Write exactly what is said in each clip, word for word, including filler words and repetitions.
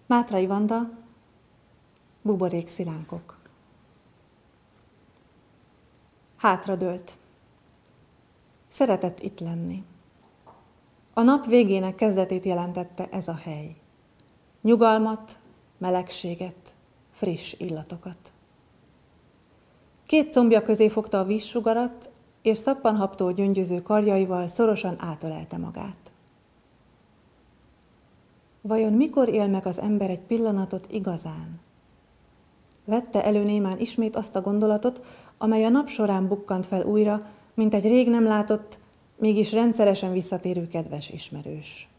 Mátrai Vanda, buborékszilánkok. Hátradőlt. Szeretett itt lenni. A nap végének kezdetét jelentette ez a hely. Nyugalmat, melegséget, friss illatokat. Két combja közé fogta a vízsugarat, és szappanhaptól gyöngyöző karjaival szorosan átölelte magát. Vajon mikor él meg az ember egy pillanatot igazán? Vette elő némán ismét azt a gondolatot, amely a nap során bukkant fel újra, mint egy rég nem látott, mégis rendszeresen visszatérő kedves ismerős.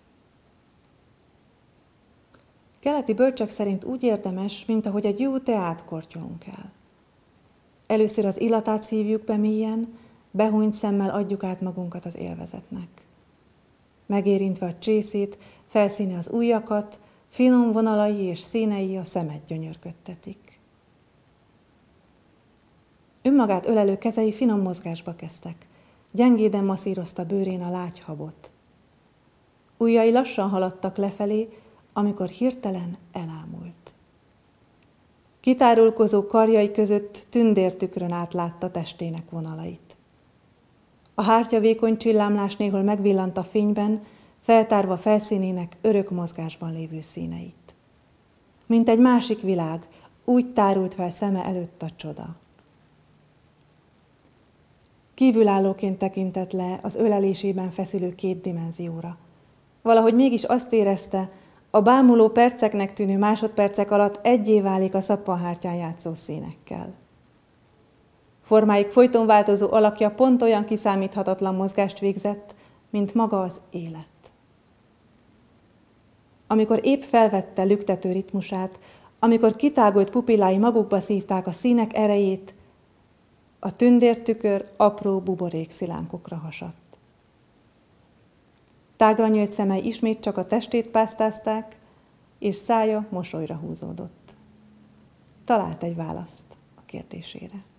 Keleti bölcsek szerint úgy érdemes, mint ahogy egy jó teát kortyolunk el. Először az illatát szívjuk be mélyen, behúnyt szemmel adjuk át magunkat az élvezetnek. Megérintve a csészét, felszíne az ujjakat, finom vonalai és színei a szemet gyönyörködtetik. Önmagát ölelő kezei finom mozgásba kezdtek. Gyengéden masszírozta bőrén a lágy habot. Ujjai lassan haladtak lefelé, amikor hirtelen elámult. Kitárulkozó karjai között tündértükrön átlátta testének vonalait. A hártya vékony csillámlás néhol megvillant a fényben, feltárva felszínének örök mozgásban lévő színeit. Mint egy másik világ, úgy tárult fel szeme előtt a csoda. Kívülállóként tekintett le az ölelésében feszülő két dimenzióra. Valahogy mégis azt érezte, a bámuló perceknek tűnő másodpercek alatt egyé válik a szappanhártyán játszó színekkel. Formáik folyton változó alakja pont olyan kiszámíthatatlan mozgást végzett, mint maga az élet. Amikor épp felvette lüktető ritmusát, amikor kitágult pupillái magukba szívták a színek erejét, a tündértükör apró buborékszilánkokra hasadt. Tágra nyílt szemei ismét csak a testét pásztázták, és szája mosolyra húzódott. Talált egy választ a kérdésére.